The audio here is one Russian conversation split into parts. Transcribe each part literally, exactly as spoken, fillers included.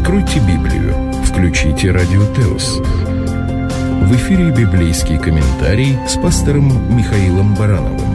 Откройте Библию, включите Радио Теос. В эфире библейский комментарий с пастором Михаилом Барановым.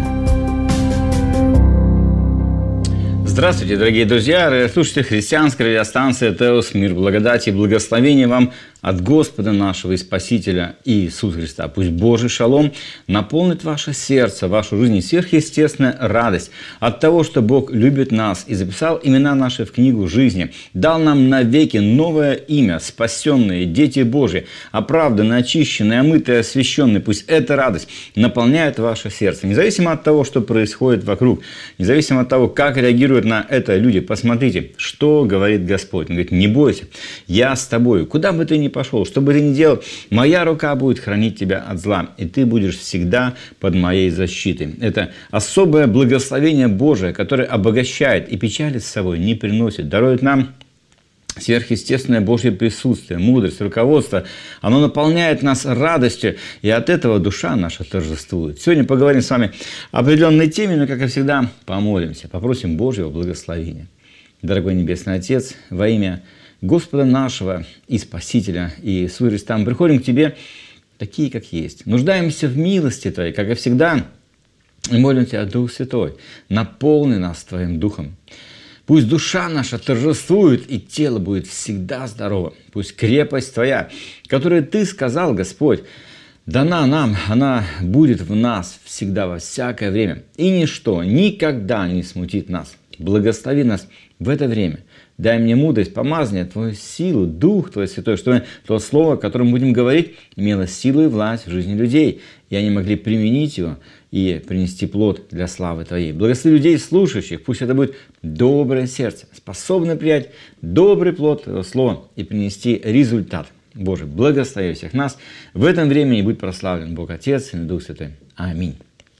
Здравствуйте, дорогие друзья, слушайте христианская радиостанция Теос. Мир, благодати и благословения вам от Господа нашего и Спасителя Иисуса Христа. Пусть Божий шалом наполнит ваше сердце, вашу жизнь и сверхъестественная радость от того, что Бог любит нас и записал имена наши в книгу жизни, дал нам навеки новое имя, спасенные, дети Божьи, оправданные, очищенные, омытые, освященные. Пусть эта радость наполняет ваше сердце, независимо от того, что происходит вокруг, независимо от того, как реагируют на это люди. Посмотрите, что говорит Господь. Он говорит: не бойся, я с тобой, куда бы ты ни пошел, что бы ты ни делал, моя рука будет хранить тебя от зла, и ты будешь всегда под моей защитой. Это особое благословение Божие, которое обогащает и печали с собой не приносит, дарует нам сверхъестественное Божье присутствие, мудрость, руководство. Оно наполняет нас радостью, и от этого душа наша торжествует. Сегодня поговорим с вами о определенной теме, но, как и всегда, помолимся, попросим Божьего благословения. Дорогой Небесный Отец, во имя Господа нашего и Спасителя Иисуса Христа, мы приходим к Тебе такие, как есть. Нуждаемся в милости Твоей, как и всегда, и молим Тебя, Дух Святой, наполни нас Твоим Духом. Пусть душа наша торжествует, и тело будет всегда здорово. Пусть крепость Твоя, которую Ты сказал, Господь, дана нам, она будет в нас всегда, во всякое время. И ничто никогда не смутит нас. Благослови нас в это время. Дай мне мудрость, помазание, Твою силу, Дух Твой Святой, чтобы то слово, которым будем говорить, имело силу и власть в жизни людей, и они могли применить его и принести плод для славы Твоей. Благослови людей, слушающих, пусть это будет доброе сердце, способное принять добрый плод Твоего слова и принести результат. Боже, благослови всех нас. В этом времени будет прославлен Бог Отец и Дух Святой. Аминь.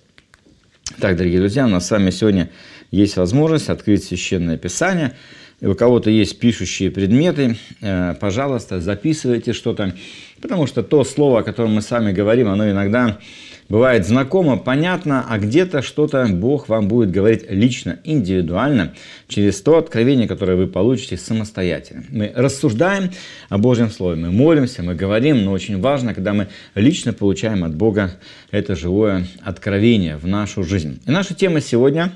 Так, дорогие друзья, у нас с вами сегодня есть возможность открыть Священное Писание. И у кого-то есть пишущие предметы, пожалуйста, записывайте что-то, потому что то слово, о котором мы с вами говорим, оно иногда бывает знакомо, понятно, а где-то что-то Бог вам будет говорить лично, индивидуально, через то откровение, которое вы получите самостоятельно. Мы рассуждаем о Божьем Слове, мы молимся, мы говорим, но очень важно, когда мы лично получаем от Бога это живое откровение в нашу жизнь. И наша тема сегодня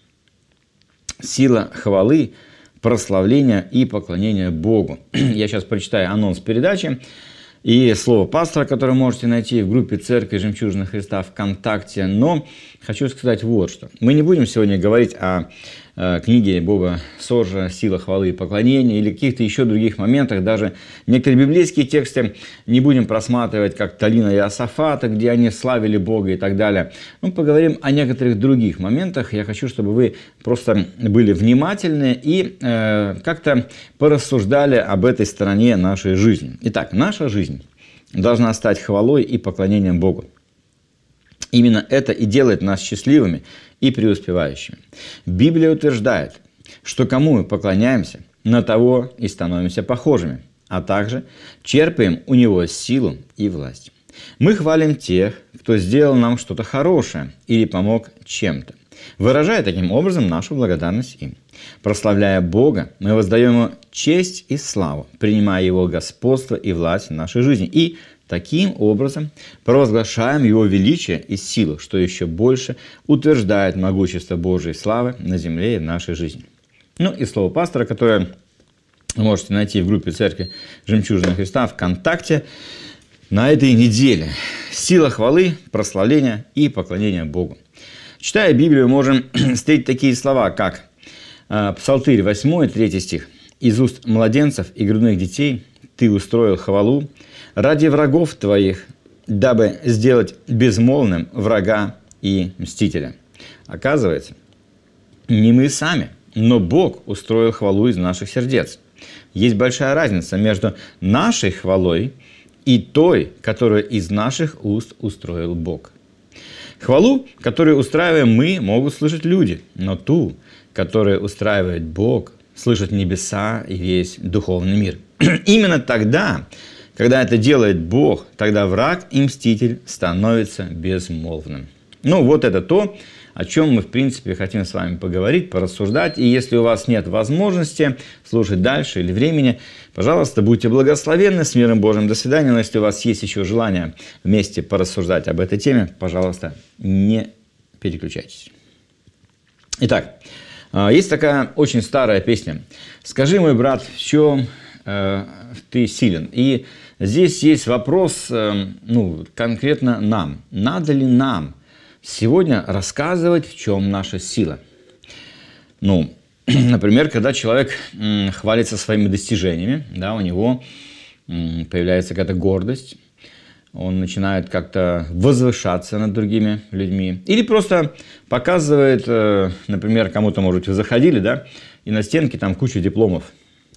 – сила хвалы, прославления и поклонения Богу. Я сейчас прочитаю анонс передачи и слово пастора, которое можете найти в группе Церкви Жемчужина Христа ВКонтакте. Но хочу сказать вот что. Мы не будем сегодня говорить о э, книге Боба Сожжа «Сила хвалы и поклонения» или каких-то еще других моментах. Даже некоторые библейские тексты не будем просматривать, как Талина и Иосафата, где они славили Бога и так далее. Мы поговорим о некоторых других моментах. Я хочу, чтобы вы просто были внимательны и э, как-то порассуждали об этой стороне нашей жизни. Итак, наша жизнь должна стать хвалой и поклонением Богу. Именно это и делает нас счастливыми и преуспевающими. Библия утверждает, что кому мы поклоняемся, на того и становимся похожими, а также черпаем у него силу и власть. Мы хвалим тех, кто сделал нам что-то хорошее или помог чем-то, выражая таким образом нашу благодарность им. Прославляя Бога, мы воздаем Ему честь и славу, принимая Его господство и власть в нашей жизни. И таким образом провозглашаем Его величие и силу, что еще больше утверждает могущество Божьей славы на земле и в нашей жизни. Ну и слово пастора, которое вы можете найти в группе Церкви Жемчужина Христа ВКонтакте на этой неделе. Сила хвалы, прославления и поклонения Богу. Читая Библию, можем встретить такие слова, как Псалтырь восьмой, третий стих. «Из уст младенцев и грудных детей ты устроил хвалу ради врагов твоих, дабы сделать безмолвным врага и мстителя». Оказывается, не мы сами, но Бог устроил хвалу из наших сердец. Есть большая разница между нашей хвалой и той, которую из наших уст устроил Бог. Хвалу, которую устраиваем мы, могут слышать люди, но ту, которую устраивает Бог, слышат небеса и весь духовный мир. Именно тогда, когда это делает Бог, тогда враг и мститель становятся безмолвным. Ну, вот это то, о чем мы, в принципе, хотим с вами поговорить, порассуждать. И если у вас нет возможности слушать дальше или времени, пожалуйста, будьте благословенны, с миром Божьим, до свидания. Но если у вас есть еще желание вместе порассуждать об этой теме, пожалуйста, не переключайтесь. Итак, есть такая очень старая песня «Скажи, мой брат, в чем э, ты силен?» И здесь есть вопрос, э, ну, конкретно нам. Надо ли нам сегодня рассказывать, в чем наша сила? Ну, например, когда человек м, хвалится своими достижениями, да, у него м, появляется какая-то гордость, он начинает как-то возвышаться над другими людьми. Или просто показывает, э, например, кому-то, может, вы заходили, да, и на стенке там куча дипломов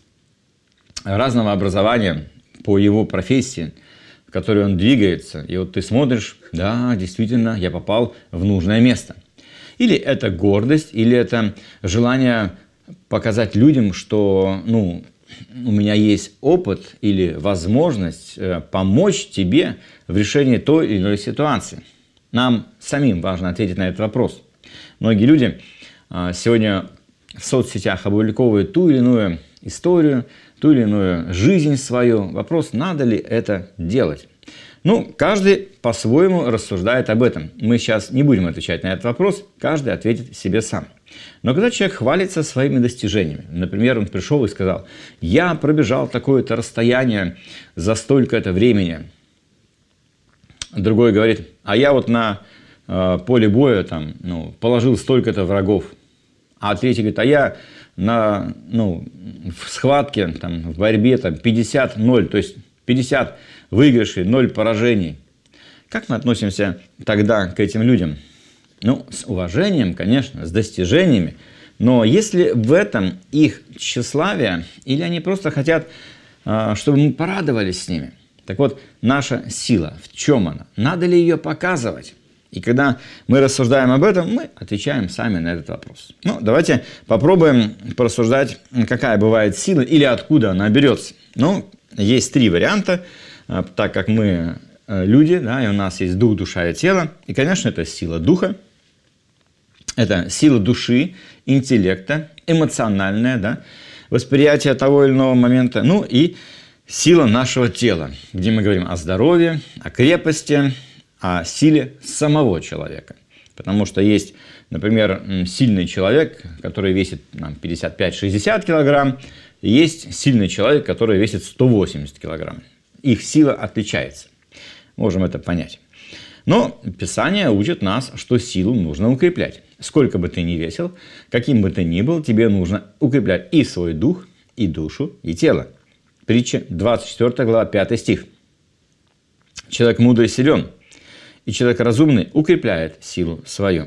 разного образования по его профессии, в которой он двигается. И вот ты смотришь, да, действительно, я попал в нужное место. Или это гордость, или это желание показать людям, что, ну, у меня есть опыт или возможность помочь тебе в решении той или иной ситуации. Нам самим важно ответить на этот вопрос. Многие люди сегодня в соцсетях опубликовывают ту или иную историю, ту или иную жизнь свою. Вопрос, надо ли это делать? Ну, каждый по-своему рассуждает об этом. Мы сейчас не будем отвечать на этот вопрос, каждый ответит себе сам. Но когда человек хвалится своими достижениями, например, он пришел и сказал, я пробежал такое-то расстояние за столько-то времени. Другой говорит, а я вот на э, поле боя там, ну, положил столько-то врагов. А третий говорит, а я на, ну, в схватке, там, в борьбе там, пятьдесят ноль, то есть пятьдесят выигрышей, ноль поражений. Как мы относимся тогда к этим людям? Ну, с уважением, конечно, с достижениями, но если в этом их тщеславие, или они просто хотят, чтобы мы порадовались с ними. Так вот, наша сила, в чем она? Надо ли ее показывать? И когда мы рассуждаем об этом, мы отвечаем сами на этот вопрос. Ну, давайте попробуем порассуждать, какая бывает сила или откуда она берется. Ну, есть три варианта, так как мы люди, да, и у нас есть дух, душа и тело. И, конечно, это сила духа. Это сила души, интеллекта, эмоциональная, да, восприятие того или иного момента. Ну и сила нашего тела, где мы говорим о здоровье, о крепости, о силе самого человека. Потому что есть, например, сильный человек, который весит пятьдесят пять - шестьдесят килограмм, и есть сильный человек, который весит сто восемьдесят килограмм. Их сила отличается. Можем это понять. Но Писание учит нас, что силу нужно укреплять. Сколько бы ты ни весил, каким бы ты ни был, тебе нужно укреплять и свой дух, и душу, и тело. Притча двадцать четвёртая глава, пятый стих. Человек мудрый силен, и человек разумный укрепляет силу свою.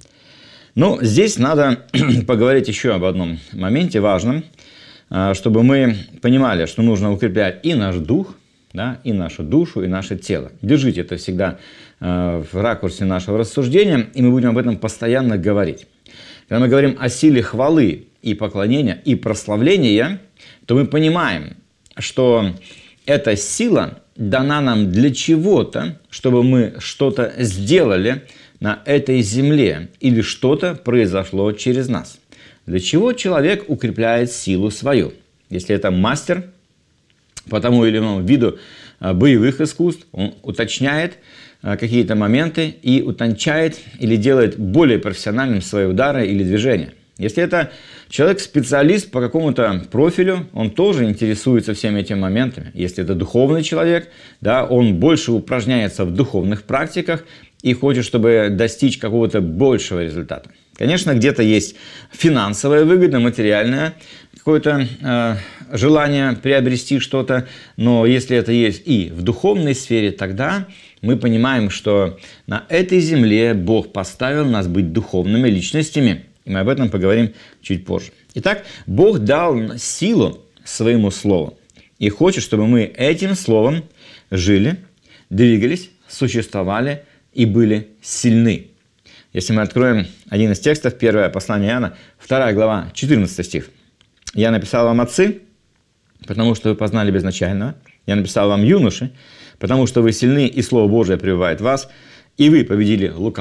Но здесь надо поговорить еще об одном моменте важном, чтобы мы понимали, что нужно укреплять и наш дух, да, и нашу душу, и наше тело. Держите это всегда э, в ракурсе нашего рассуждения, и мы будем об этом постоянно говорить. Когда мы говорим о силе хвалы и поклонения, и прославления, то мы понимаем, что эта сила дана нам для чего-то, чтобы мы что-то сделали на этой земле, или что-то произошло через нас. Для чего человек укрепляет силу свою? Если это мастер по тому или иному виду боевых искусств, он уточняет какие-то моменты и утончает или делает более профессиональным свои удары или движения. Если это человек-специалист по какому-то профилю, он тоже интересуется всеми этими моментами. Если это духовный человек, да, он больше упражняется в духовных практиках и хочет, чтобы достичь какого-то большего результата. Конечно, где-то есть финансовая выгода, материальная, какое-то э, желание приобрести что-то, но если это есть и в духовной сфере, тогда мы понимаем, что на этой земле Бог поставил нас быть духовными личностями, и мы об этом поговорим чуть позже. Итак, Бог дал силу своему слову и хочет, чтобы мы этим словом жили, двигались, существовали и были сильны. Если мы откроем один из текстов, первое послание Иоанна, вторая глава, четырнадцатый стих. «Я написал вам, отцы, потому что вы познали безначального. Я написал вам, юноши, потому что вы сильны, и Слово Божие пребывает в вас, и вы победили лукавого».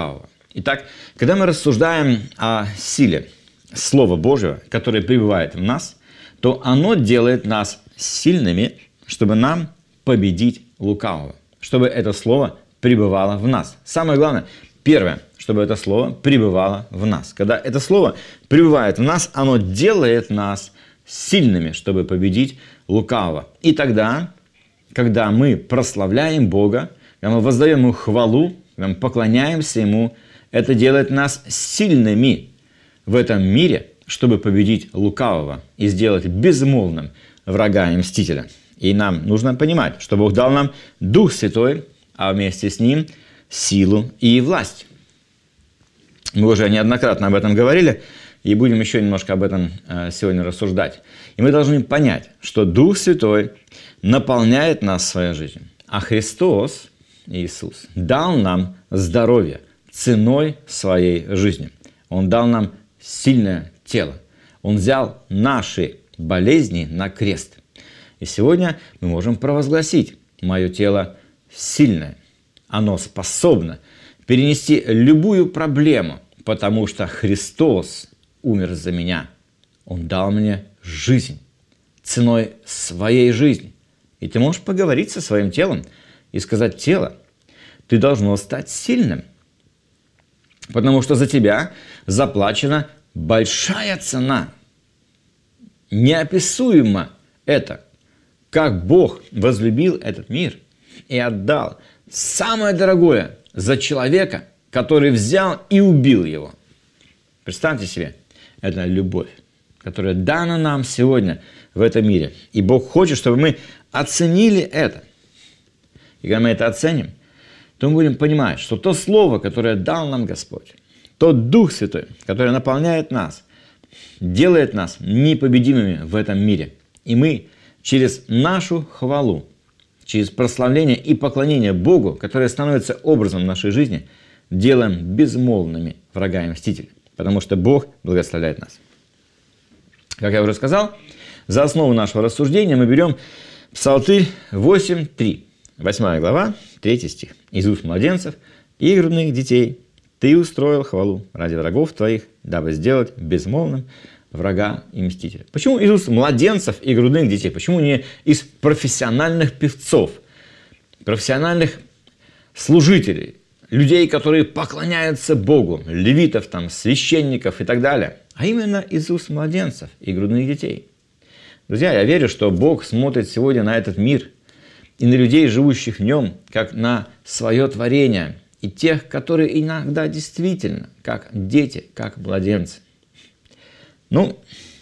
Итак, когда мы рассуждаем о силе Слова Божьего, которое пребывает в нас, то оно делает нас сильными, чтобы нам победить лукавого, чтобы это Слово пребывало в нас. Самое главное, первое, чтобы это Слово пребывало в нас. Когда это Слово пребывает в нас, оно делает нас сильными, чтобы победить лукавого. И тогда, когда мы прославляем Бога, когда мы воздаем Ему хвалу, когда мы поклоняемся Ему, это делает нас сильными в этом мире, чтобы победить лукавого и сделать безмолвным врага и мстителя. И нам нужно понимать, что Бог дал нам Дух Святой, а вместе с Ним силу и власть. Мы уже неоднократно об этом говорили, и будем еще немножко об этом сегодня рассуждать. И мы должны понять, что Дух Святой наполняет нас своей жизнью, а Христос, Иисус, дал нам здоровье ценой своей жизни. Он дал нам сильное тело. Он взял наши болезни на крест. И сегодня мы можем провозгласить: мое тело сильное. Оно способно перенести любую проблему, потому что Христос умер за меня. Он дал мне жизнь ценой своей жизни. И ты можешь поговорить со своим телом и сказать: тело, ты должно стать сильным, потому что за тебя заплачена большая цена. Неописуемо это, как Бог возлюбил этот мир и отдал самое дорогое за человека, который взял и убил его. Представьте себе, это любовь, которая дана нам сегодня в этом мире. И Бог хочет, чтобы мы оценили это. И когда мы это оценим, то мы будем понимать, что то Слово, которое дал нам Господь, тот Дух Святой, который наполняет нас, делает нас непобедимыми в этом мире. И мы через нашу хвалу, через прославление и поклонение Богу, которое становится образом нашей жизни, делаем безмолвными врага и мстителя, потому что Бог благословляет нас. Как я уже сказал, за основу нашего рассуждения мы берем Псалтырь восемь три, восьмая глава, третий стих. «Из уст младенцев и грудных детей ты устроил хвалу ради врагов твоих, дабы сделать безмолвным врага и мстителя». Почему из уст младенцев и грудных детей? Почему не из профессиональных певцов, профессиональных служителей, людей, которые поклоняются Богу, левитов, там, священников и так далее, а именно из уст младенцев и грудных детей? Друзья, я верю, что Бог смотрит сегодня на этот мир и на людей, живущих в нем, как на свое творение, и тех, которые иногда действительно, как дети, как младенцы. Ну,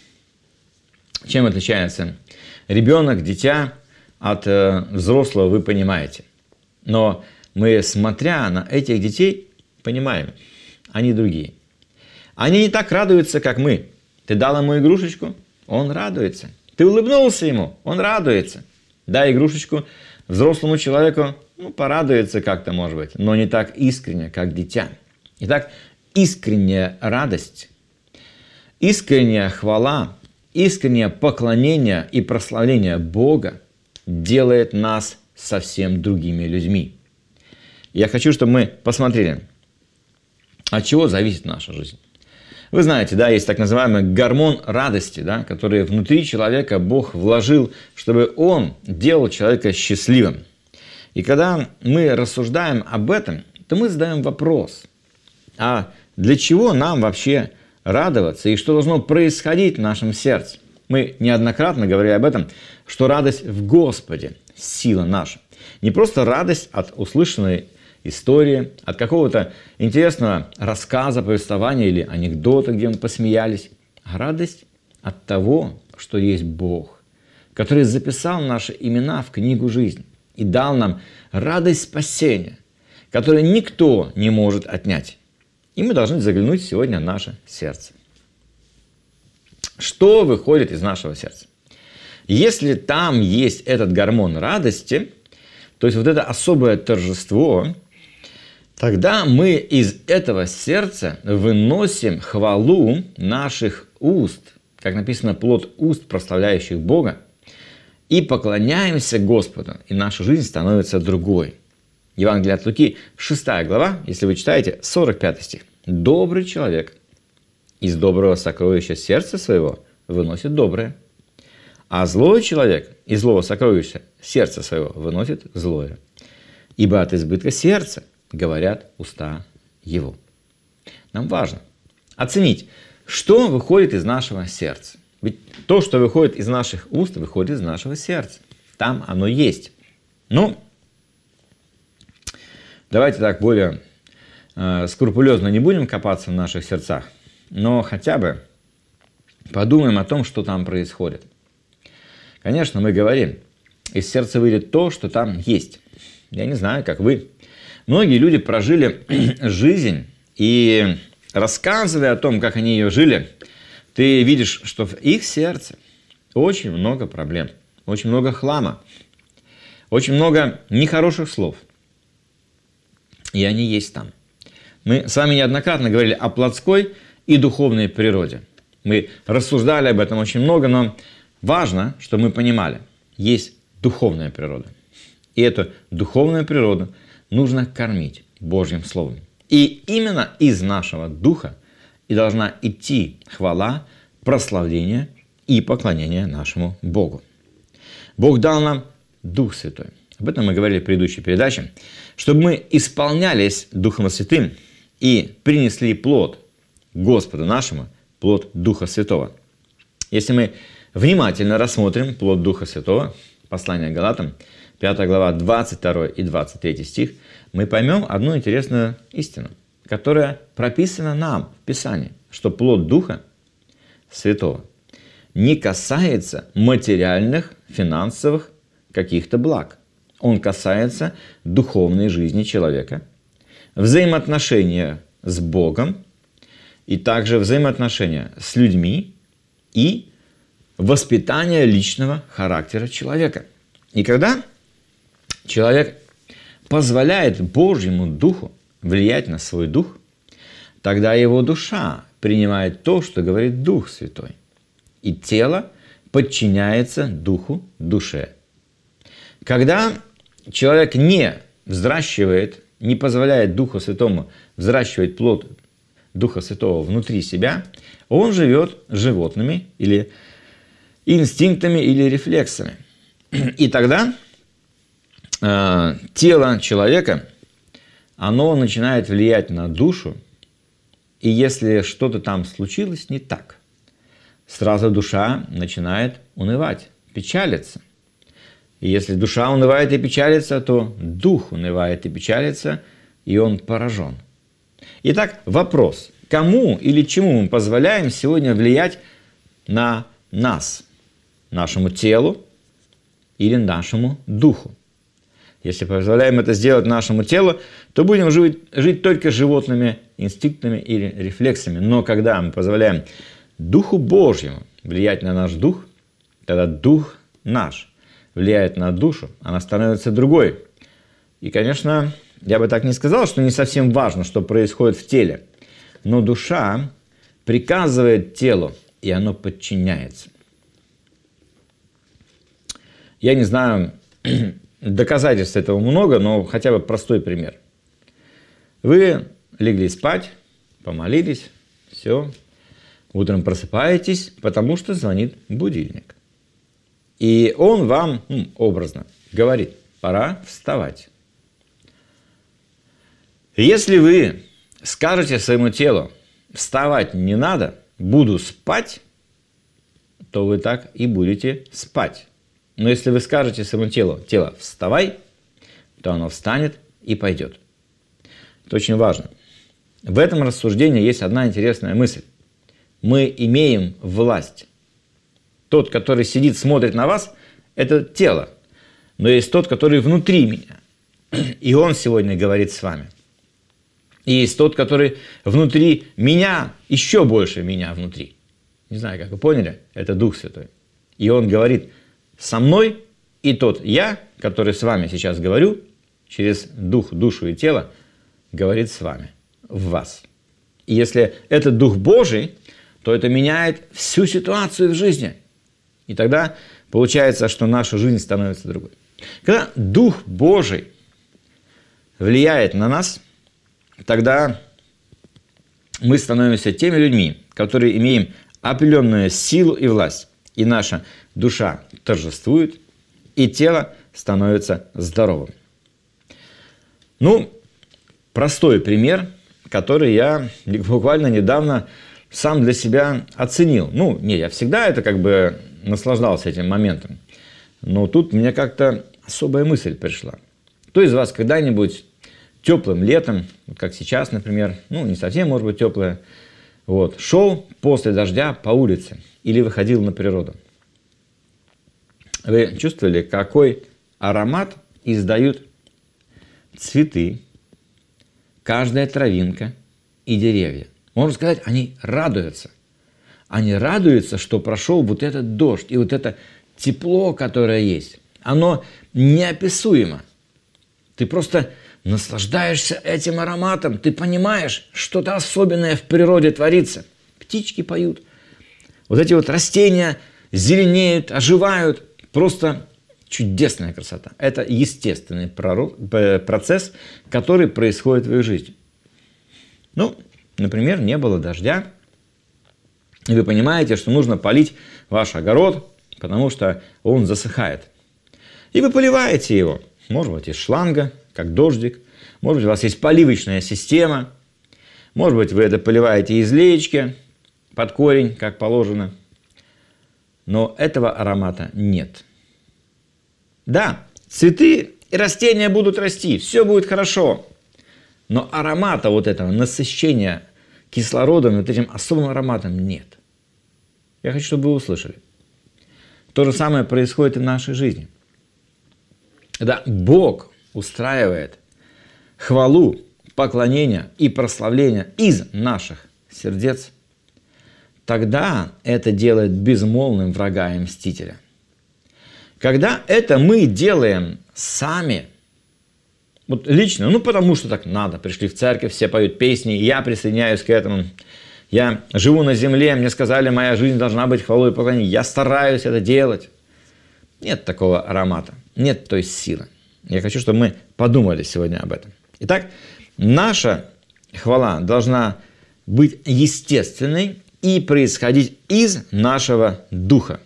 чем отличается ребенок, дитя от э, взрослого, вы понимаете. Но мы, смотря на этих детей, понимаем, они другие. Они не так радуются, как мы. Ты дал ему игрушечку, он радуется. Ты улыбнулся ему, он радуется. Дай игрушечку взрослому человеку, ну, порадуется как-то, может быть, но не так искренне, как дитя. Итак, искренняя радость, искренняя хвала, искреннее поклонение и прославление Бога делает нас совсем другими людьми. Я хочу, чтобы мы посмотрели, от чего зависит наша жизнь. Вы знаете, да, есть так называемый гормон радости, да, который внутри человека Бог вложил, чтобы он делал человека счастливым. И когда мы рассуждаем об этом, то мы задаем вопрос: а для чего нам вообще радоваться и что должно происходить в нашем сердце? Мы неоднократно говорили об этом, что радость в Господе – сила наша. Не просто радость от услышанной истории, от какого-то интересного рассказа, повествования или анекдота, где мы посмеялись, а радость от того, что есть Бог, который записал наши имена в книгу жизни и дал нам радость спасения, которую никто не может отнять. И мы должны заглянуть сегодня в наше сердце. Что выходит из нашего сердца? Если там есть этот гормон радости, то есть вот это особое торжество, тогда мы из этого сердца выносим хвалу наших уст, как написано, плод уст, прославляющих Бога, и поклоняемся Господу, и наша жизнь становится другой. Евангелие от Луки, шестая глава, если вы читаете, сорок пятый стих. «Добрый человек из доброго сокровища сердца своего выносит доброе, а злой человек из злого сокровища сердца своего выносит злое. Ибо от избытка сердца говорят уста его». Нам важно оценить, что выходит из нашего сердца. Ведь то, что выходит из наших уст, выходит из нашего сердца. Там оно есть. Ну, давайте так более э, скрупулезно не будем копаться в наших сердцах, но хотя бы подумаем о том, что там происходит. Конечно, мы говорим, из сердца выйдет то, что там есть. Я не знаю, как вы. Многие люди прожили жизнь, и рассказывая о том, как они ее жили, ты видишь, что в их сердце очень много проблем, очень много хлама, очень много нехороших слов. И они есть там. Мы с вами неоднократно говорили о плотской и духовной природе. Мы рассуждали об этом очень много, но важно, чтобы мы понимали, есть духовная природа. И эту духовную природу нужно кормить Божьим Словом. И именно из нашего духа и должна идти хвала, прославление и поклонение нашему Богу. Бог дал нам Дух Святой. Об этом мы говорили в предыдущей передаче. Чтобы мы исполнялись Духом Святым и принесли плод Господу нашему, плод Духа Святого. Если мы внимательно рассмотрим плод Духа Святого, послание к Галатам, пятая глава, двадцать второй и двадцать третий стих, мы поймем одну интересную истину, которая прописана нам в Писании, что плод Духа Святого не касается материальных, финансовых каких-то благ. Он касается духовной жизни человека, взаимоотношения с Богом и также взаимоотношения с людьми и воспитания личного характера человека. И когда человек позволяет Божьему Духу влиять на свой дух, тогда его душа принимает то, что говорит Дух Святой. И тело подчиняется Духу, душе. Когда человек не взращивает, не позволяет Духу Святому взращивать плод Духа Святого внутри себя, он живет животными или инстинктами или рефлексами. И тогда э, тело человека, оно начинает влиять на душу, и если что-то там случилось не так, сразу душа начинает унывать, печалиться. И если душа унывает и печалится, то дух унывает и печалится, и он поражен. Итак, вопрос, кому или чему мы позволяем сегодня влиять на нас, нашему телу или нашему духу? Если позволяем это сделать нашему телу, то будем жить, жить только животными инстинктами или рефлексами. Но когда мы позволяем Духу Божьему влиять на наш дух, тогда дух наш влияет на душу, она становится другой. И, конечно, я бы так не сказал, что не совсем важно, что происходит в теле. Но душа приказывает телу, и оно подчиняется. Я не знаю, доказательств этого много, но хотя бы простой пример. Вы легли спать, помолились, все. Утром просыпаетесь, потому что звонит будильник. И он вам, ну, образно говорит, пора вставать. Если вы скажете своему телу, вставать не надо, буду спать, то вы так и будете спать. Но если вы скажете своему телу, тело, вставай, то оно встанет и пойдет. Это очень важно. В этом рассуждении есть одна интересная мысль. Мы имеем власть. Тот, который сидит, смотрит на вас, это тело. Но есть тот, который внутри меня. И он сегодня говорит с вами. И есть тот, который внутри меня, еще больше меня внутри. Не знаю, как вы поняли, это Дух Святой. И он говорит со мной, и тот я, который с вами сейчас говорю, через дух, душу и тело, говорит с вами, в вас. И если это Дух Божий, то это меняет всю ситуацию в жизни. И тогда получается, что наша жизнь становится другой. Когда Дух Божий влияет на нас, тогда мы становимся теми людьми, которые имеем определенную силу и власть. И наша душа торжествует, и тело становится здоровым. Ну, простой пример, который я буквально недавно сам для себя оценил. Ну, не, я всегда это как бы наслаждался этим моментом. Но тут мне как-то особая мысль пришла. Кто из вас когда-нибудь теплым летом, как сейчас, например, ну, не совсем, может быть, теплое, вот, шел после дождя по улице или выходил на природу? Вы чувствовали, какой аромат издают цветы, каждая травинка и деревья? Можно сказать, они радуются. Они радуются, что прошел вот этот дождь и вот это тепло, которое есть. Оно неописуемо. Ты просто наслаждаешься этим ароматом. Ты понимаешь, что-то особенное в природе творится. Птички поют. Вот эти вот растения зеленеют, оживают. Просто чудесная красота. Это естественный процесс, который происходит в их жизни. Ну, например, не было дождя, и вы понимаете, что нужно полить ваш огород, потому что он засыхает. И вы поливаете его, может быть, из шланга, как дождик, может быть, у вас есть поливочная система, может быть, вы это поливаете из леечки под корень, как положено. Но этого аромата нет. Да, цветы и растения будут расти, все будет хорошо. Но аромата вот этого насыщения кислородом, вот этим особым ароматом нет. Я хочу, чтобы вы услышали. То же самое происходит и в нашей жизни. Когда Бог устраивает хвалу, поклонение и прославление из наших сердец, тогда это делает безмолвным врага и мстителя. Когда это мы делаем сами, вот лично, ну потому что так надо, пришли в церковь, все поют песни, я присоединяюсь к этому, я живу на земле, мне сказали, моя жизнь должна быть хвалой и поклонением, я стараюсь это делать. Нет такого аромата, нет той силы. Я хочу, чтобы мы подумали сегодня об этом. Итак, наша хвала должна быть естественной и происходить из нашего духа.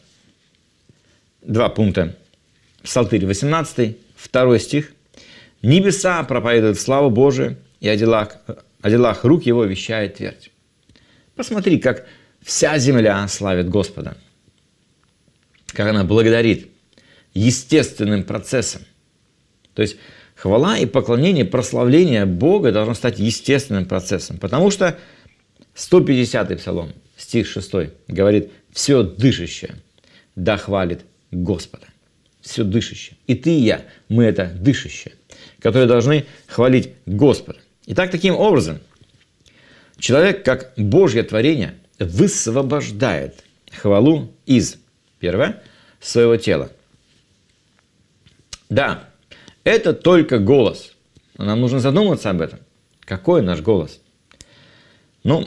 Два пункта. Псалтырь восемнадцатый, второй стих. «Небеса проповедуют славу Божию, и о делах, о делах рук его вещает твердь». Посмотри, как вся земля славит Господа. Как она благодарит естественным процессом. То есть хвала и поклонение, прославление Бога должно стать естественным процессом. Потому что сто пятидесятый псалом, стих шестой, говорит: «Все дышащее да хвалит Господа». Все дышащее. И ты, и я, мы это дышащее, которые должны хвалить Господа. Итак, таким образом, человек, как Божье творение, высвобождает хвалу из, первое, своего тела. Да, это только голос. Но нам нужно задуматься об этом. Какой наш голос? Ну,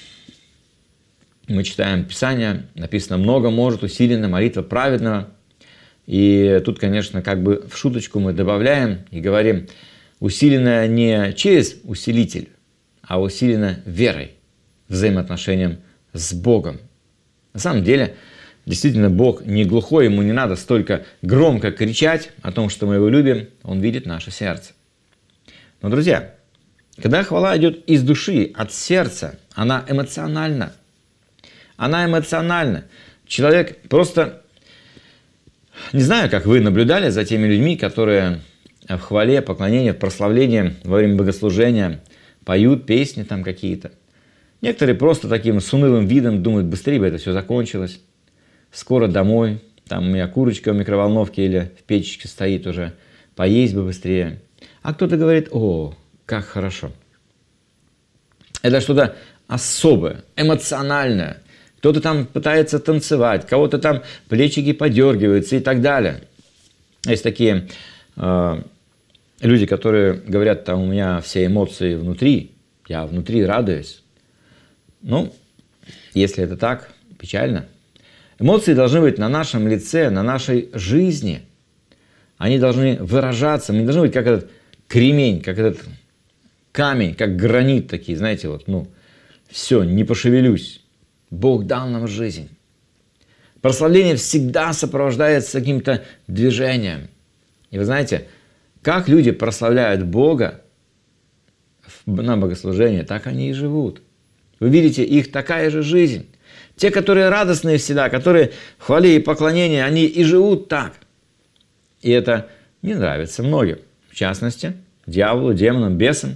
мы читаем Писание, написано: много может усилена молитва праведного. И тут, конечно, как бы в шуточку мы добавляем и говорим: усиленная не через усилитель, а усилена верой, взаимоотношением с Богом. На самом деле, действительно, Бог не глухой, ему не надо столько громко кричать о том, что мы его любим, он видит наше сердце. Но, друзья, когда хвала идет из души, от сердца, она эмоциональна. Она эмоциональна. Человек просто... Не знаю, как вы наблюдали за теми людьми, которые в хвале, поклонении, в прославлении во время богослужения поют песни там какие-то. Некоторые просто таким с унылым видом думают: быстрее бы это все закончилось, скоро домой, там у меня курочка в микроволновке или в печечке стоит уже, поесть бы быстрее. А кто-то говорит: о, как хорошо. Это что-то особое, эмоциональное. Кто-то там пытается танцевать, кого-то там плечики подергиваются и так далее. Есть такие э, люди, которые говорят: там у меня все эмоции внутри, я внутри радуюсь. Ну, если это так, печально. Эмоции должны быть на нашем лице, на нашей жизни. Они должны выражаться. Мы не должны быть как этот кремень, как этот камень, как гранит такие, знаете, вот, ну, все, не пошевелюсь. Бог дал нам жизнь. Прославление всегда сопровождается каким-то движением. И вы знаете, как люди прославляют Бога на богослужении, так они и живут. Вы видите, их такая же жизнь. Те, которые радостные всегда, которые в хвале и поклонении, они и живут так. И это не нравится многим. В частности, дьяволу, демонам, бесам.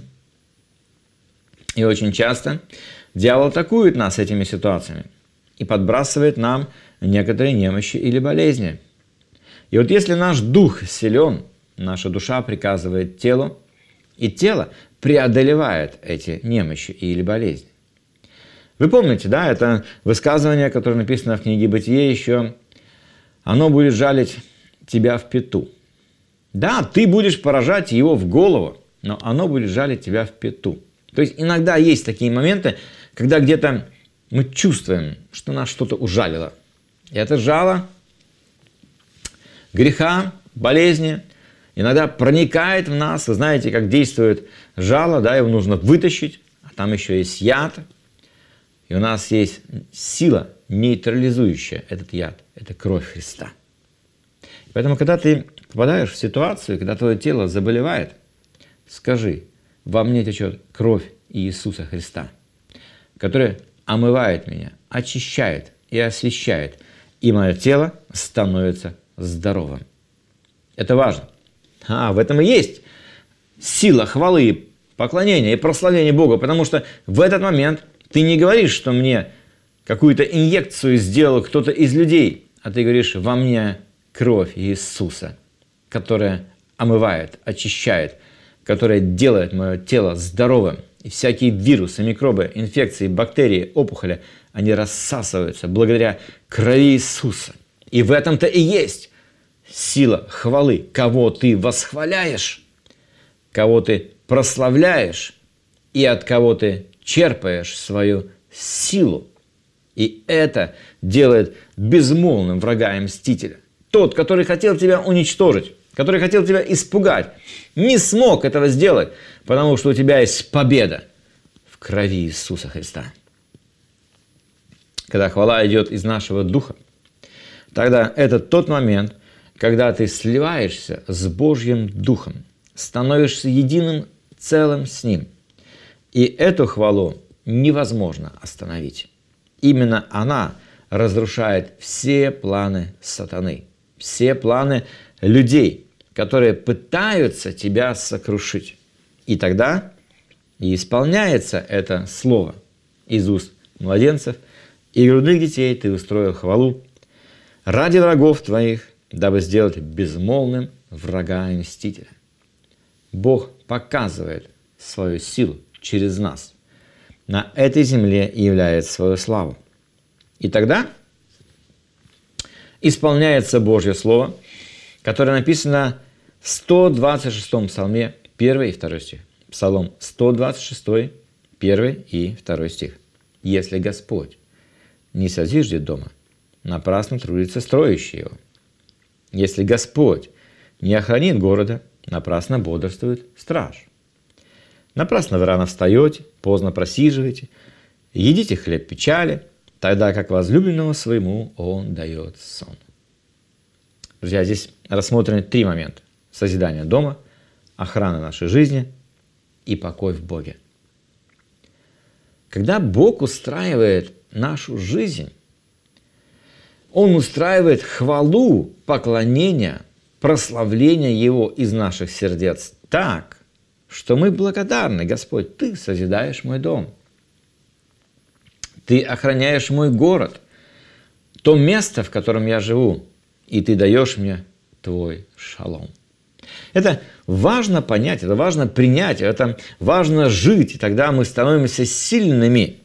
И очень часто дьявол атакует нас этими ситуациями и подбрасывает нам некоторые немощи или болезни. И вот если наш дух силен, наша душа приказывает телу, и тело преодолевает эти немощи или болезни. Вы помните, да, это высказывание, которое написано в книге «Бытие» еще, оно будет жалить тебя в пяту. Да, ты будешь поражать его в голову, но оно будет жалить тебя в пяту. То есть иногда есть такие моменты, когда где-то мы чувствуем, что нас что-то ужалило. И это жало греха, болезни, иногда проникает в нас. Вы знаете, как действует жало, да, его нужно вытащить, а там еще есть яд. И у нас есть сила, нейтрализующая этот яд. Это кровь Христа. Поэтому, когда ты попадаешь в ситуацию, когда твое тело заболевает, скажи: во мне течет кровь Иисуса Христа, которая омывает меня, очищает и освящает, и мое тело становится здоровым. Это важно. А в этом и есть сила хвалы, поклонения и прославления Бога, потому что в этот момент ты не говоришь, что мне какую-то инъекцию сделал кто-то из людей, а ты говоришь: во мне кровь Иисуса, которая омывает, очищает, которая делает мое тело здоровым. И всякие вирусы, микробы, инфекции, бактерии, опухоли, они рассасываются благодаря крови Иисуса. И в этом-то и есть сила хвалы. Кого ты восхваляешь, кого ты прославляешь и от кого ты черпаешь свою силу. И это делает безмолвным врага и мстителя. Тот, который хотел тебя уничтожить, который хотел тебя испугать, не смог этого сделать, потому что у тебя есть победа в крови Иисуса Христа. Когда хвала идет из нашего духа, тогда это тот момент, когда ты сливаешься с Божьим Духом, становишься единым целым с Ним. И эту хвалу невозможно остановить. Именно она разрушает все планы сатаны, все планы людей, которые пытаются тебя сокрушить. И тогда и исполняется это слово из уст младенцев и грудных детей: ты устроил хвалу ради врагов твоих, дабы сделать безмолвным врага и мстителя. Бог показывает свою силу через нас на этой земле и являет свою славу. И тогда исполняется Божье Слово, которое написано в сто двадцать шестом псалме, первый и второй стих. Псалом сто двадцать шесть, первый и второй стих. «Если Господь не созиждет дома, напрасно трудится строящий его. Если Господь не охранит города, напрасно бодрствует страж. Напрасно вы рано встаете, поздно просиживаете, едите хлеб печали, тогда как возлюбленному своему он дает сон». Друзья, здесь рассмотрены три момента: созидание дома, охрана нашей жизни и покой в Боге. Когда Бог устраивает нашу жизнь, Он устраивает хвалу, поклонение, прославление Его из наших сердец так, что мы благодарны: Господь, Ты созидаешь мой дом, Ты охраняешь мой город, то место, в котором я живу, и Ты даешь мне Твой шалом. Это важно понять, это важно принять, это важно жить, и тогда мы становимся сильными.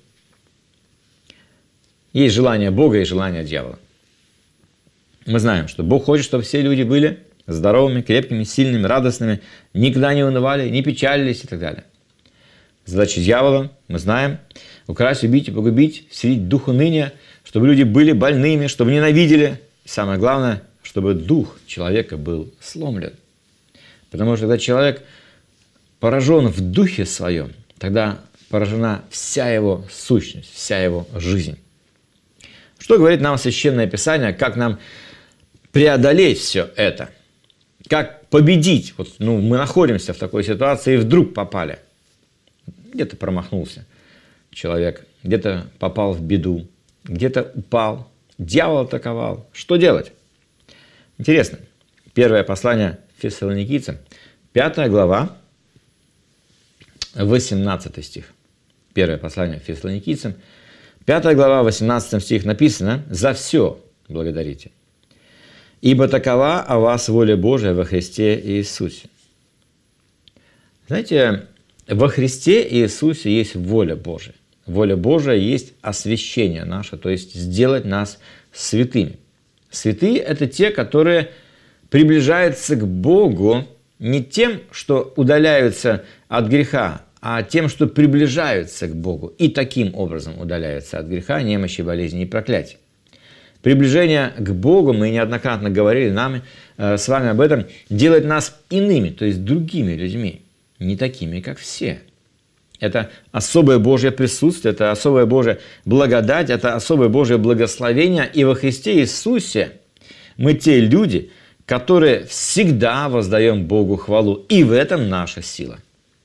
Есть желание Бога и желание дьявола. Мы знаем, что Бог хочет, чтобы все люди были здоровыми, крепкими, сильными, радостными, никогда не унывали, не печалились и так далее. Задача дьявола, мы знаем, украсть, убить и погубить, вселить дух уныния, чтобы люди были больными, чтобы ненавидели. И самое главное, чтобы дух человека был сломлен. Потому что когда человек поражен в духе своем, тогда поражена вся его сущность, вся его жизнь. Что говорит нам Священное Писание, как нам преодолеть все это? Как победить? Вот, ну, мы находимся в такой ситуации и вдруг попали. Где-то промахнулся человек, где-то попал в беду, где-то упал, дьявол атаковал. Что делать? Интересно. Первое послание Фессалоникийцам, пятая глава, восемнадцатый стих. Первое послание Фессалоникийцам, пятая глава, восемнадцатый стих написано: «За все благодарите, ибо такова о вас воля Божия во Христе Иисусе». Знаете, во Христе Иисусе есть воля Божия. Воля Божия есть освящение наше, то есть сделать нас святыми. Святые – это те, которые приближаются к Богу не тем, что удаляются от греха, а тем, что приближаются к Богу. И таким образом удаляются от греха, немощи, болезни и проклятий. Приближение к Богу, мы неоднократно говорили нам, э, с вами об этом, делает нас иными, то есть другими людьми, не такими, как все. Это особое Божье присутствие, это особая Божья благодать, это особое Божье благословение. И во Христе Иисусе мы те люди, которые всегда воздаем Богу хвалу. И в этом наша сила.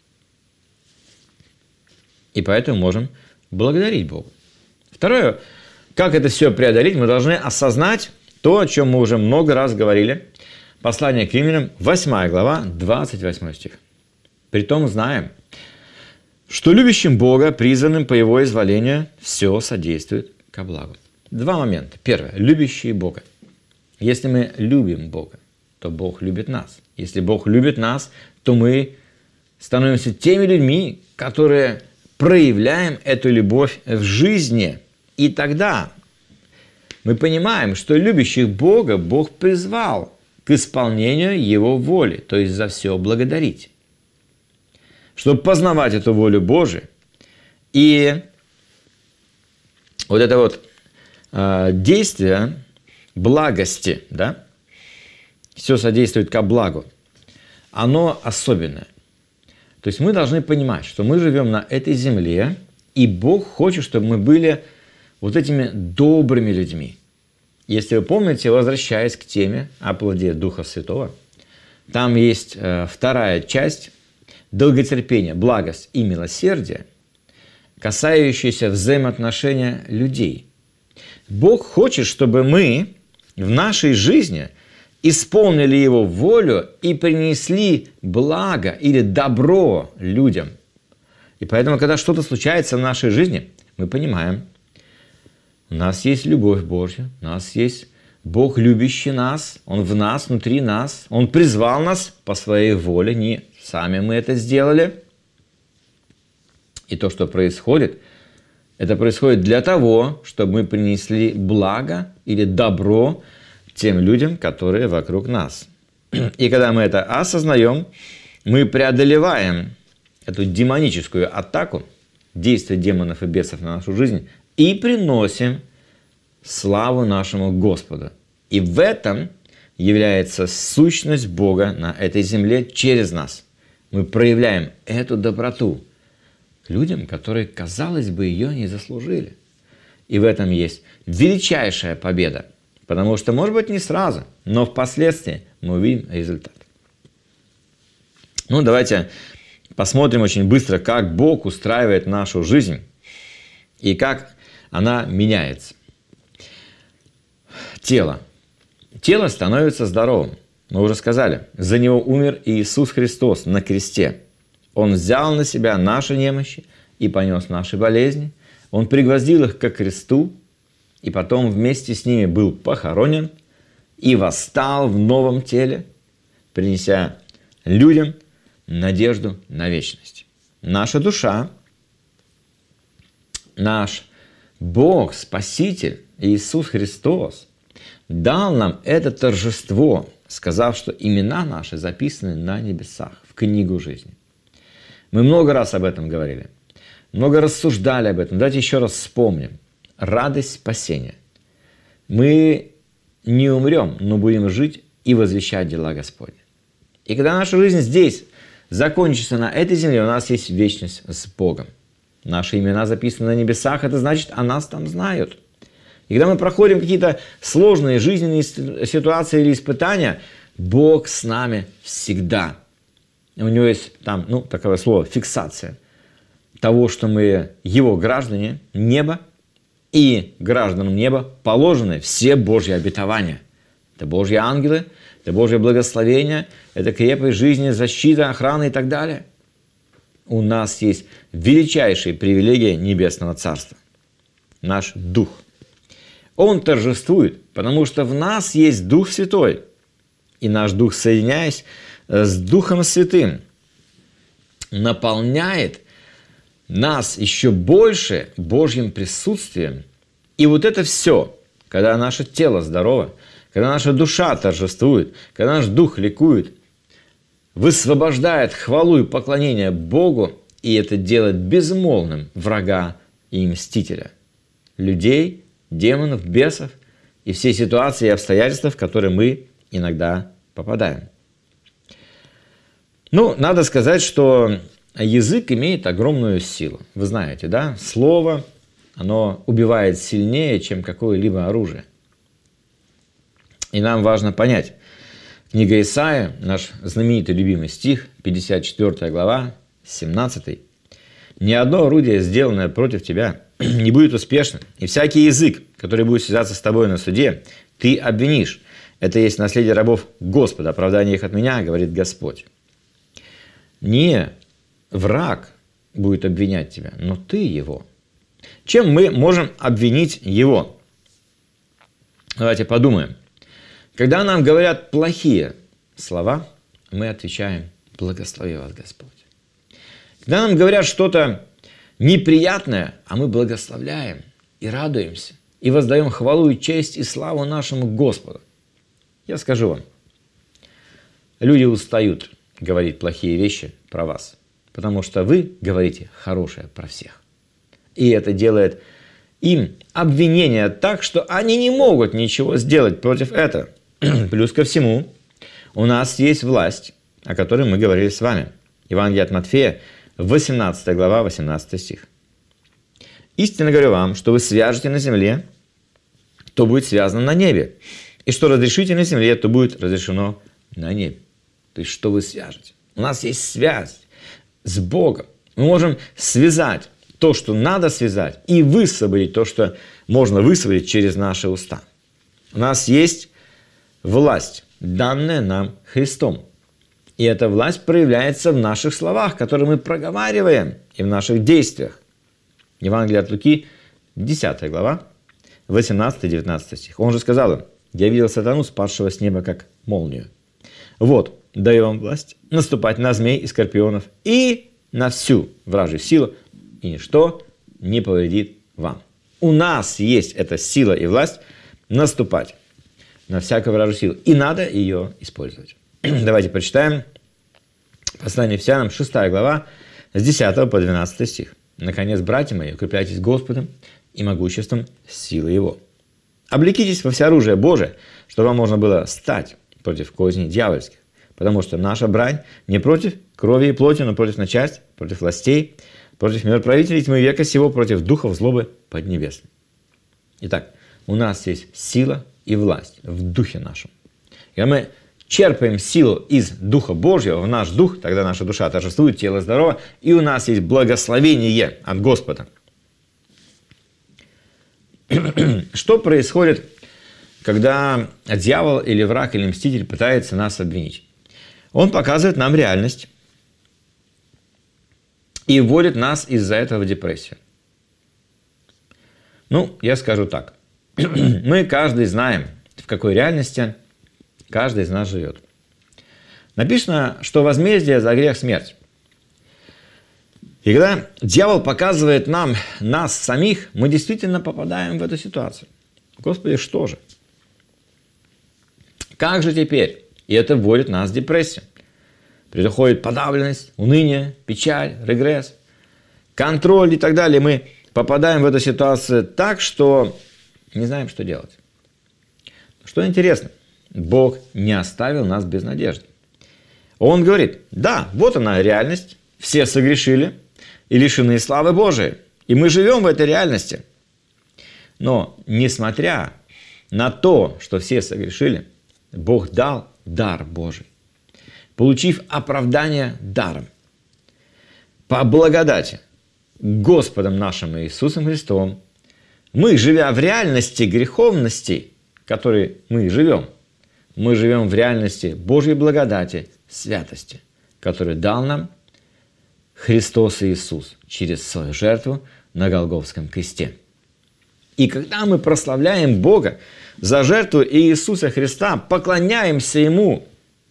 И поэтому можем благодарить Бога. Второе, как это все преодолеть, мы должны осознать то, о чем мы уже много раз говорили. Послание к Римлянам, восьмая глава, двадцать восьмой стих. «Притом знаем, что любящим Бога, призванным по Его изволению, все содействует ко благу». Два момента. Первое. Любящие Бога. Если мы любим Бога, то Бог любит нас. Если Бог любит нас, то мы становимся теми людьми, которые проявляем эту любовь в жизни. И тогда мы понимаем, что любящих Бога Бог призвал к исполнению Его воли, то есть за все благодарить. Чтобы познавать эту волю Божию. И вот это вот э, действие благости, да, все содействует ко благу, оно особенное. То есть мы должны понимать, что мы живем на этой земле, и Бог хочет, чтобы мы были вот этими добрыми людьми. Если вы помните, возвращаясь к теме о плоде Духа Святого, там есть э, вторая часть, долготерпение, благость и милосердие, касающиеся взаимоотношения людей. Бог хочет, чтобы мы в нашей жизни исполнили Его волю и принесли благо или добро людям. И поэтому, когда что-то случается в нашей жизни, мы понимаем, у нас есть любовь Божья, у нас есть Бог, любящий нас, Он в нас, внутри нас, Он призвал нас по своей воле, не сами мы это сделали. И то, что происходит, это происходит для того, чтобы мы принесли благо или добро тем людям, которые вокруг нас. И когда мы это осознаем, мы преодолеваем эту демоническую атаку, действие демонов и бесов на нашу жизнь, и приносим славу нашему Господу. И в этом является сущность Бога на этой земле через нас. Мы проявляем эту доброту к людям, которые, казалось бы, ее не заслужили. И в этом есть величайшая победа. Потому что, может быть, не сразу, но впоследствии мы увидим результат. Ну, давайте посмотрим очень быстро, как Бог устраивает нашу жизнь и как она меняется. Тело. Тело становится здоровым. Мы уже сказали, за него умер Иисус Христос на кресте. Он взял на себя наши немощи и понес наши болезни. Он пригвоздил их ко кресту, и потом вместе с ними был похоронен и восстал в новом теле, принеся людям надежду на вечность. Наша душа, наш Бог, Спаситель, Иисус Христос, дал нам это торжество, сказав, что имена наши записаны на небесах, в книгу жизни. Мы много раз об этом говорили, много рассуждали об этом. Давайте еще раз вспомним. Радость спасения. Мы не умрем, но будем жить и возвещать дела Господни. И когда наша жизнь здесь закончится на этой земле, у нас есть вечность с Богом. Наши имена записаны на небесах, это значит, о нас там знают. И когда мы проходим какие-то сложные жизненные ситуации или испытания, Бог с нами всегда. У него есть там, ну, такое слово, фиксация того, что мы Его граждане неба, и гражданам неба положены все Божьи обетования. Это Божьи ангелы, это Божье благословение, это крепость жизни, защита, охрана и так далее. У нас есть величайшие привилегии Небесного Царства. Наш Дух. Он торжествует, потому что в нас есть Дух Святой. И наш Дух, соединяясь с Духом Святым, наполняет нас еще больше Божьим присутствием. И вот это все, когда наше тело здорово, когда наша душа торжествует, когда наш дух ликует, высвобождает хвалу и поклонение Богу, и это делает безмолвным врага и мстителя. Людей, демонов, бесов и все ситуации и обстоятельства, в которые мы иногда попадаем. Ну, надо сказать, что язык имеет огромную силу. Вы знаете, да? Слово, оно убивает сильнее, чем какое-либо оружие. И нам важно понять. Книга Исаия, наш знаменитый любимый стих, пятьдесят четвёртая глава, семнадцатый. «Ни одно орудие, сделанное против тебя, не будет успешным, и всякий язык, который будет связаться с тобой на суде, ты обвинишь. Это есть наследие рабов Господа, оправдание их от меня, говорит Господь». Не враг будет обвинять тебя, но ты его. Чем мы можем обвинить его? Давайте подумаем. Когда нам говорят плохие слова, мы отвечаем: «Благослови вас Господь». Когда нам говорят что-то неприятное, а мы благословляем и радуемся, и воздаем хвалу и честь и славу нашему Господу. Я скажу вам, люди устают говорить плохие вещи про вас, потому что вы говорите хорошее про всех. И это делает им обвинение так, что они не могут ничего сделать против этого. Плюс ко всему, у нас есть власть, о которой мы говорили с вами. Евангелие от Матфея, восемнадцатая глава, восемнадцатый стих. «Истинно говорю вам, что вы свяжете на земле, то будет связано на небе. И что разрешите на земле, то будет разрешено на небе». То есть, что вы свяжете. У нас есть связь с Богом. Мы можем связать то, что надо связать, и высвободить то, что можно высвободить через наши уста. У нас есть власть, данная нам Христом. И эта власть проявляется в наших словах, которые мы проговариваем, и в наших действиях. Евангелие от Луки, десятая глава, восемнадцатый-девятнадцатый стих. Он же сказал им: «Я видел сатану, спадшего с неба, как молнию. Вот, даю вам власть наступать на змей и скорпионов и на всю вражью силу, и ничто не повредит вам». У нас есть эта сила и власть наступать на всякую вражью силу, и надо ее использовать. Давайте прочитаем послание Ефесянам, шестая глава, с десятого по двенадцатый стих. «Наконец, братья мои, укрепляйтесь Господом и могуществом силы Его. Облекитесь во всеоружие Божие, чтобы вам можно было стать против козней дьявольских. Потому что наша брань не против крови и плоти, но против начальств, против властей, против мироправителей тьмы века сего, против духов злобы поднебесной». Итак, у нас есть сила и власть в духе нашем. Когда мы черпаем силу из Духа Божьего в наш дух, тогда наша душа торжествует, тело здорово, и у нас есть благословение от Господа. Что происходит, когда дьявол или враг или мститель пытается нас обвинить? Он показывает нам реальность и вводит нас из-за этого в депрессию. Ну, я скажу так. Мы каждый знаем, в какой реальности каждый из нас живет. Написано, что возмездие за грех — смерть. И когда дьявол показывает нам, нас самих, мы действительно попадаем в эту ситуацию. Господи, что же? Как же теперь? И это вводит нас в депрессию. Приходит подавленность, уныние, печаль, регресс, контроль и так далее. Мы попадаем в эту ситуацию так, что не знаем, что делать. Что интересно, Бог не оставил нас без надежды. Он говорит, да, вот она реальность, все согрешили и лишены славы Божией, и мы живем в этой реальности. Но, несмотря на то, что все согрешили, Бог дал дар Божий, получив оправдание даром. По благодати Господом нашим Иисусом Христом, мы, живя в реальности греховности, в которой мы живем, мы живем в реальности Божьей благодати, святости, которую дал нам Христос Иисус через свою жертву на Голгофском кресте. И когда мы прославляем Бога за жертву Иисуса Христа, поклоняемся Ему,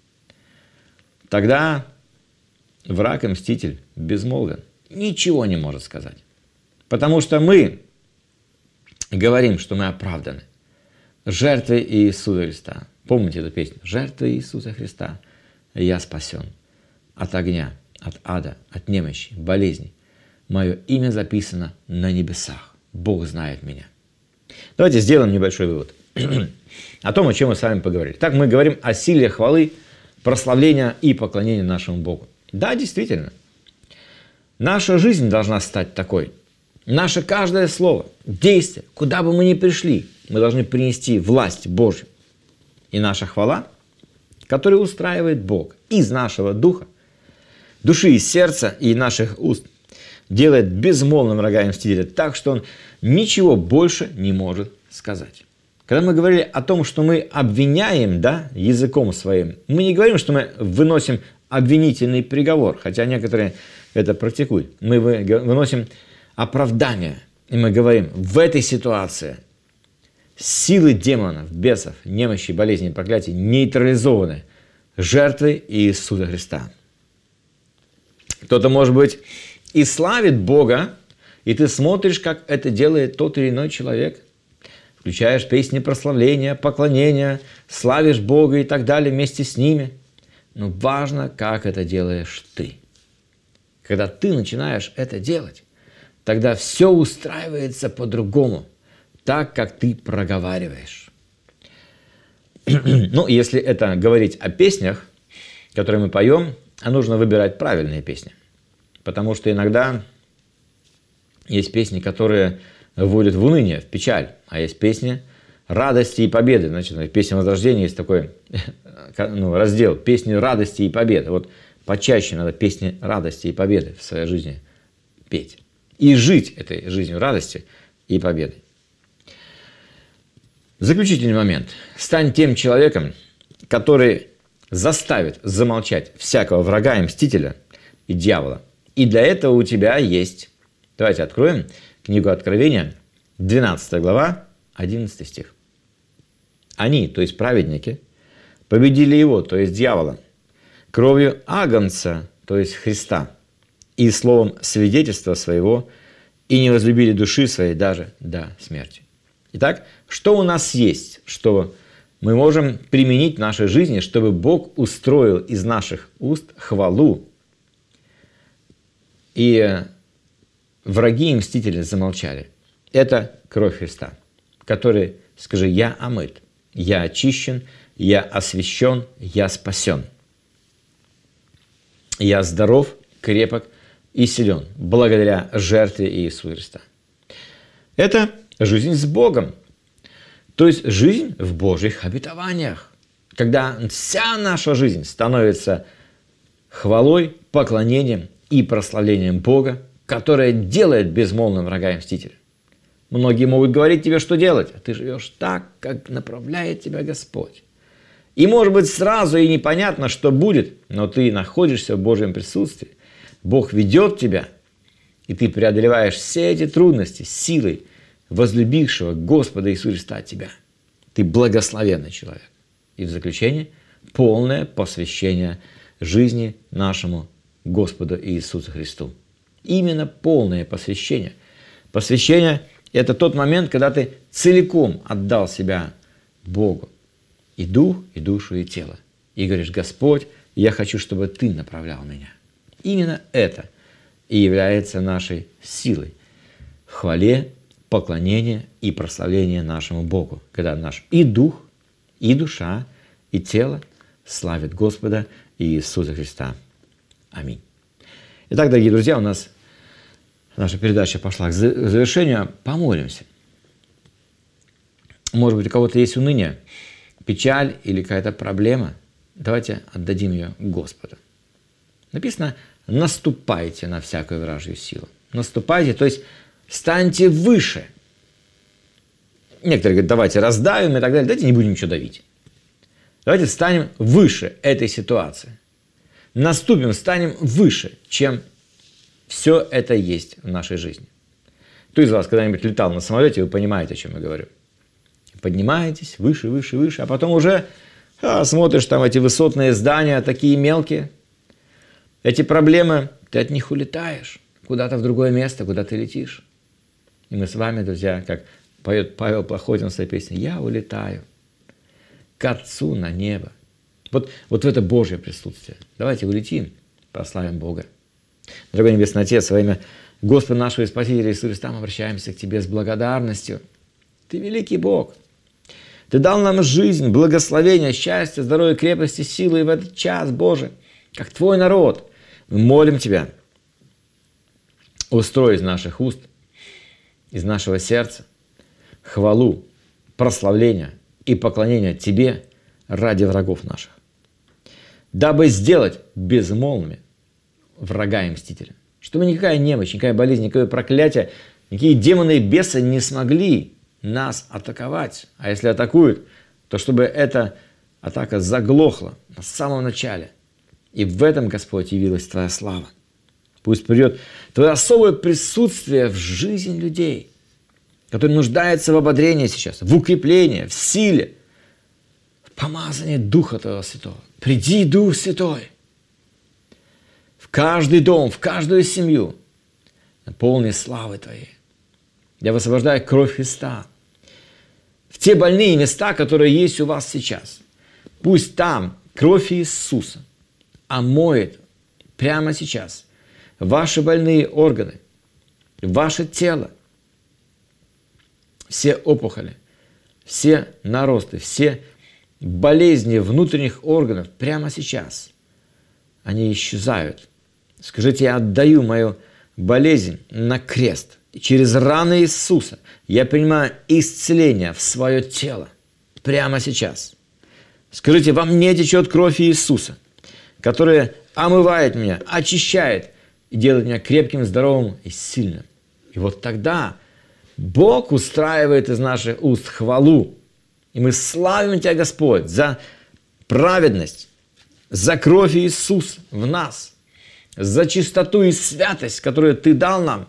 тогда враг и мститель безмолвен, ничего не может сказать. Потому что мы говорим, что мы оправданы жертвой Иисуса Христа. Помните эту песню? «Жертвой Иисуса Христа я спасен от огня, от ада, от немощи, болезней. Мое имя записано на небесах. Бог знает меня». Давайте сделаем небольшой вывод о том, о чем мы с вами поговорили. Так мы говорим о силе хвалы, прославления и поклонения нашему Богу. Да, действительно. Наша жизнь должна стать такой. Наше каждое слово, действие, куда бы мы ни пришли, мы должны принести власть Божью. И наша хвала, которую устраивает Бог из нашего духа, души и сердца и наших уст, делает безмолвным врага и мстителя так, что он ничего больше не может сказать. Когда мы говорили о том, что мы обвиняем, да, языком своим, мы не говорим, что мы выносим обвинительный приговор, хотя некоторые это практикуют. Мы выносим оправдание, и мы говорим, в этой ситуации силы демонов, бесов, немощи, болезней и проклятий нейтрализованы жертвой Иисуса Христа. Кто-то, может быть, и славит Бога, и ты смотришь, как это делает тот или иной человек, включаешь песни прославления, поклонения, славишь Бога и так далее вместе с ними. Но важно, как это делаешь ты. Когда ты начинаешь это делать, тогда все устраивается по-другому, так, как ты проговариваешь. Ну, если это говорить о песнях, которые мы поем, а нужно выбирать правильные песни. Потому что иногда есть песни, которые вводят в уныние, в печаль, а есть песни радости и победы. Значит, в песне Возрождения есть такой ну, раздел «Песни радости и победы». Вот почаще надо песни радости и победы в своей жизни петь. И жить этой жизнью радости и победы. Заключительный момент. Стань тем человеком, который заставит замолчать всякого врага и мстителя и дьявола. И для этого у тебя есть... Давайте откроем книгу Откровения, двенадцатая глава, одиннадцатый стих. Они, то есть праведники, победили его, то есть дьявола, кровью Агнца, то есть Христа, и словом свидетельства своего, и не возлюбили души своей даже до смерти. Итак, что у нас есть, что мы можем применить в нашей жизни, чтобы Бог устроил из наших уст хвалу, и враги и мстители замолчали? Это кровь Христа, который, скажи, я омыт, я очищен, я освящен, я спасен. Я здоров, крепок и силен благодаря жертве Иисуса Христа. Это жизнь с Богом, то есть жизнь в Божьих обетованиях, когда вся наша жизнь становится хвалой, поклонением и прославлением Бога, которое делает безмолвным врага и мстителя. Многие могут говорить тебе, что делать, а ты живешь так, как направляет тебя Господь. И, может быть, сразу и непонятно, что будет, но ты находишься в Божьем присутствии. Бог ведет тебя, и ты преодолеваешь все эти трудности силой возлюбившего Господа Иисуса Христа от тебя. Ты благословенный человек. И в заключение полное посвящение жизни нашему Господу Иисусу Христу. Именно полное посвящение. Посвящение – это тот момент, когда ты целиком отдал себя Богу. И дух, и душу, и тело. И говоришь: Господь, я хочу, чтобы Ты направлял меня. Именно это и является нашей силой в хвале, поклонение и прославление нашему Богу. Когда наш и дух, и душа, и тело славит Господа Иисуса Христа. Аминь. Итак, дорогие друзья, у нас наша передача пошла к завершению. Помолимся. Может быть, у кого-то есть уныние, печаль или какая-то проблема. Давайте отдадим ее Господу. Написано: наступайте на всякую вражью силу. Наступайте, то есть станьте выше. Некоторые говорят: давайте раздавим и так далее. Давайте не будем ничего давить. Давайте станем выше этой ситуации. Наступим, станем выше, чем все это есть в нашей жизни. Кто из вас когда-нибудь летал на самолете, вы понимаете, о чем я говорю. Поднимаетесь выше, выше, выше, а потом уже а, смотришь, там эти высотные здания, такие мелкие. Эти проблемы, ты от них улетаешь куда-то в другое место, куда ты летишь. И мы с вами, друзья, как поет Павел Плохотин в своей песне: «Я улетаю к Отцу на небо». Вот, вот в это Божье присутствие. Давайте улетим, прославим Бога. Дорогой Небесный Отец, во имя Господа нашего и Спасителя Иисуса Христа мы обращаемся к Тебе с благодарностью. Ты великий Бог. Ты дал нам жизнь, благословение, счастье, здоровье, крепости, силы и в этот час, Боже, как Твой народ. Мы молим Тебя, устрой из наших уст, из нашего сердца хвалу, прославление и поклонение Тебе ради врагов наших, дабы сделать безмолвными врага и мстителя, чтобы никакая немощь, никакая болезнь, никакое проклятие, никакие демоны и бесы не смогли нас атаковать. А если атакуют, то чтобы эта атака заглохла на самом начале. И в этом, Господь, явилась Твоя слава. Пусть придет Твое особое присутствие в жизнь людей, которые нуждаются в ободрении сейчас, в укреплении, в силе, в помазании Духа Твоего Святого. Приди, Дух Святой, в каждый дом, в каждую семью, наполни славы Твоей. Я высвобождаю кровь Христа в те больные места, которые есть у вас сейчас. Пусть там кровь Иисуса омоет прямо сейчас ваши больные органы, ваше тело, все опухоли, все наросты, все болезни внутренних органов прямо сейчас. Они исчезают. Скажите: я отдаю мою болезнь на крест. И через раны Иисуса я принимаю исцеление в свое тело прямо сейчас. Скажите: во мне течет кровь Иисуса, которая омывает меня, очищает и делает меня крепким, здоровым и сильным. И вот тогда Бог устраивает из наших уст хвалу. И мы славим Тебя, Господь, за праведность, за кровь Иисуса в нас, за чистоту и святость, которую Ты дал нам,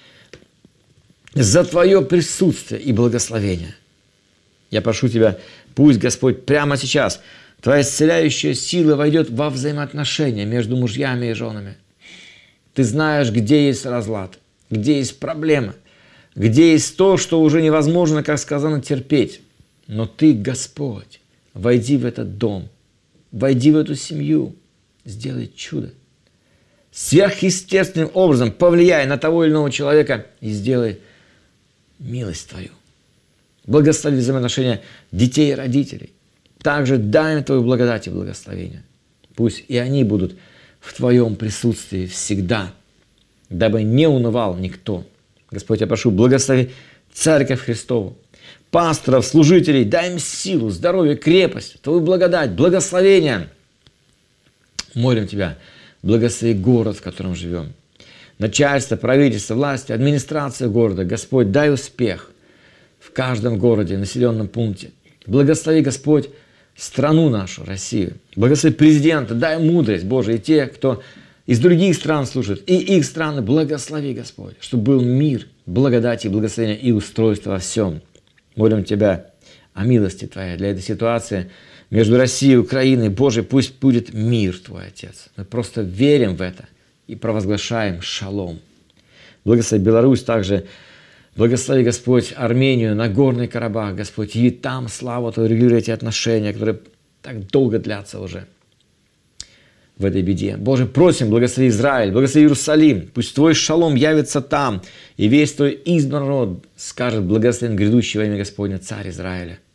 за Твое присутствие и благословение. Я прошу Тебя, пусть, Господь, прямо сейчас Твоя исцеляющая сила войдет во взаимоотношения между мужьями и женами. Ты знаешь, где есть разлад, где есть проблема, где есть то, что уже невозможно, как сказано, терпеть. Но Ты, Господь, войди в этот дом, войди в эту семью, сделай чудо. Сверхъестественным образом повлияй на того или иного человека и сделай милость Твою. Благослови взаимоотношения детей и родителей. Также дай им Твою благодать и благословение. Пусть и они будут в Твоем присутствии всегда, дабы не унывал никто. Господь, я прошу, благослови Церковь Христову, пасторов, служителей, дай им силу, здоровье, крепость, Твою благодать, благословение. Молим Тебя, благослови город, в котором живем. Начальство, правительство, власти, администрация города. Господь, дай успех в каждом городе, населенном пункте. Благослови, Господь, страну нашу, Россию. Благослови президента, дай мудрость, Боже, и те, кто из других стран служит, и их страны, благослови, Господь, чтобы был мир, благодать и благословение и устройство во всем. Молим Тебя о милости Твоей для этой ситуации между Россией и Украиной. Боже, пусть будет мир Твой, Отец. Мы просто верим в это и провозглашаем шалом. Благослови Беларусь также. Благослови, Господь, Армению, Нагорный Карабах, Господь, и там славу Твою, регулируй эти отношения, которые так долго длятся уже в этой беде. Боже, просим, благослови Израиль, благослови Иерусалим, пусть Твой шалом явится там, и весь Твой избранный народ скажет: благословен грядущий во имя Господня, Царь Израиля.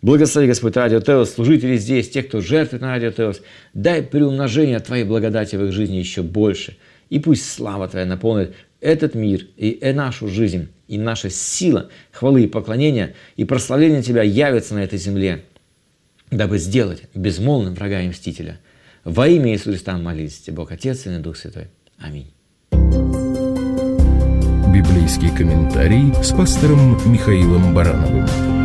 Благослови, Господь, Радио Теос, служители здесь, тех, кто жертвует на Радио Теос. Дай приумножение Твоей благодати в их жизни еще больше. И пусть слава Твоя наполнит этот мир и нашу жизнь, и наша сила хвалы и поклонения, и прославление Тебя явится на этой земле, дабы сделать безмолвным врага и мстителя. Во имя Иисуса Христа молись Тебе, Бог Отец, Сын и Дух Святой. Аминь. Библейский комментарий с пастором Михаилом Барановым.